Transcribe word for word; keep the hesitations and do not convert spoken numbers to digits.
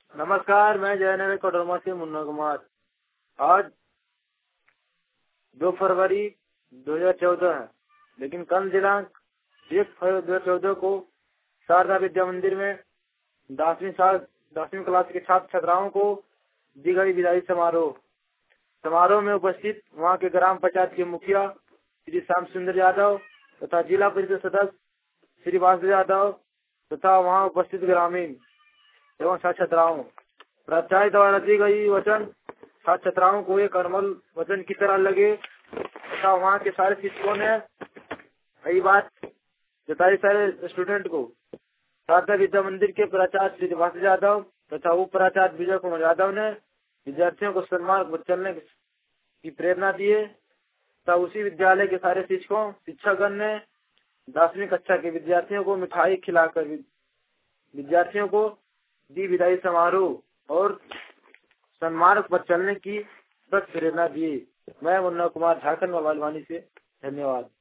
नमस्कार, मैं जयनगर कोडरमा से मुन्ना कुमार। आज दो फरवरी दो हजार चौदह है, लेकिन कल दिनांक एक फरवरी दो हजार चौदह को शारदा विद्या मंदिर में दसवीं साल दसवीं क्लास के छात्र छात्राओं को दी गई विदाई समारोह। समारोह में उपस्थित वहां के ग्राम पंचायत के मुखिया श्री श्याम सुंदर यादव तथा जिला परिषद सदस्य श्री वासुदेव यादव तथा वहां उपस्थित ग्रामीण एवं छात्र छात्राओं प्राचार्य द्वारा दी गई वचन छात्र छात्राओं को एक अनमोल वचन की तरह लगे तथा वहाँ के सारे शिक्षकों ने यही बात जताई सारे स्टूडेंट को। शारदा विद्या मंदिर के प्राचार्य श्री वासुदेव यादव तथा उप प्राचार्य विजय कुमार यादव ने विद्यार्थियों को सन्मान पर चलने की प्रेरणा दिए तथा उसी विद्यालय के सारे शिक्षकों शिक्षकगण ने दसवीं कक्षा के विद्यार्थियों को मिठाई खिलाकर विद्यार्थियों को दी विदाई समारोह और सन्मार्ग पर चलने की प्रेरणा दी। मैं मुन्ना कुमार झारखंड मोबाइल वाणी से धन्यवाद।